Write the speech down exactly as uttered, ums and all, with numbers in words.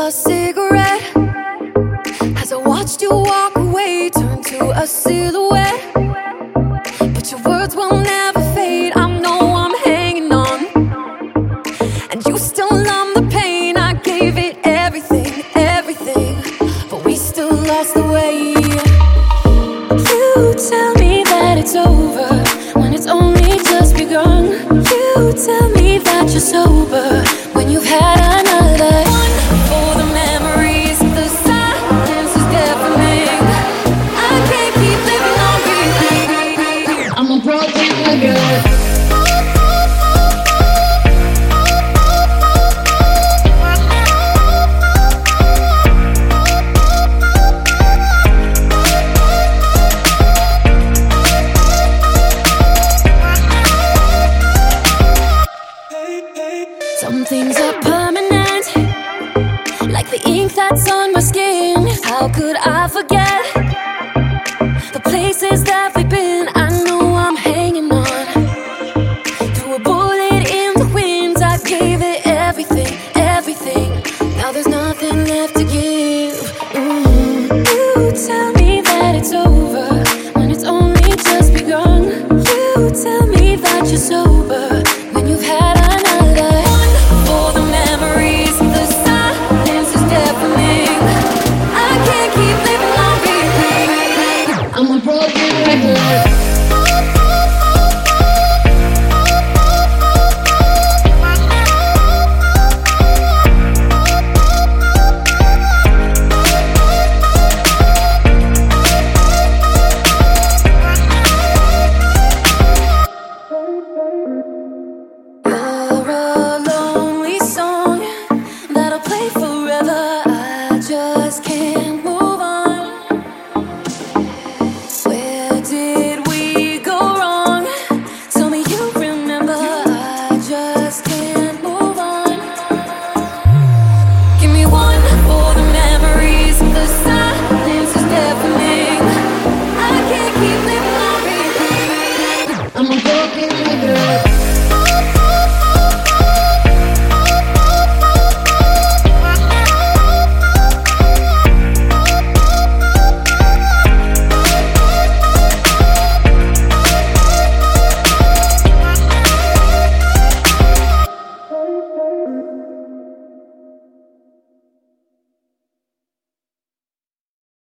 a cigarette as I watched you walk away, turn to a silhouette. But your words will never fade. I know I'm hanging on, and you still numb the pain. I gave it everything, everything, but we still lost the way. You tell me that it's over when it's only just begun. You tell me that you're sober when you've had another one. For the memories, the silence is deafening. I can't keep living on repeat. I'm a broken record. Some things are permanent, like the ink that's on my skin. How could I forget the places that we've been? I know I'm hanging on to a bullet in the wind. I gave it everything, everything. Now there's nothing left to give. Mm. You tell me that it's over when it's only just begun. You tell me that you're sober when you've had another. For the memories, the silence is deafening. I can't keep living on repeat. I'm a broken record.